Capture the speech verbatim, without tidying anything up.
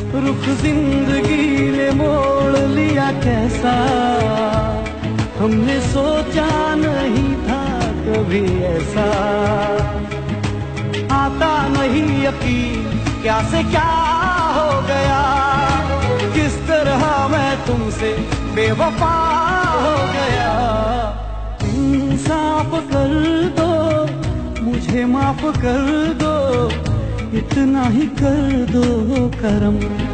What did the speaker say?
रुख जिंदगी ने मोड़ लिया कैसा, हमने सोचा नहीं था कभी ऐसा। आता नहीं यकीन क्या से क्या हो गया, किस तरह मैं तुमसे बेवफा हो गया। इंसाफ कर दो, मुझे माफ कर दो, इतना ही कर दो करम।